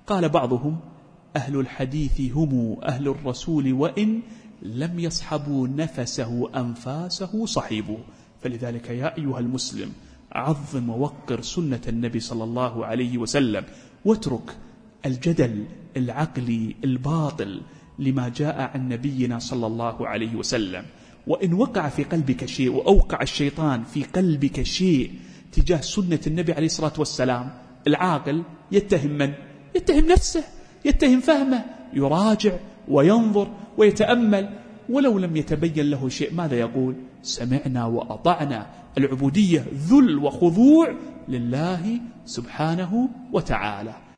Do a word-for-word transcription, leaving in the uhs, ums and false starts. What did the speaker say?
قال بعضهم: أهل الحديث هم أهل الرسول وإن لم يصحبوا نفسه أنفاسه صحيبوا. فلذلك يا أيها المسلم عظم ووقر سنة النبي صلى الله عليه وسلم، واترك الجدل العقلي الباطل لما جاء عن نبينا صلى الله عليه وسلم. وإن وقع في قلبك شيء وأوقع الشيطان في قلبك شيء تجاه سنة النبي عليه الصلاة والسلام، العاقل يتهم من؟ يتهم نفسه، يتهم فهمه، يراجع وينظر ويتأمل. ولو لم يتبين له شيء ماذا يقول؟ سمعنا وأطعنا. العبودية ذل وخضوع لله سبحانه وتعالى.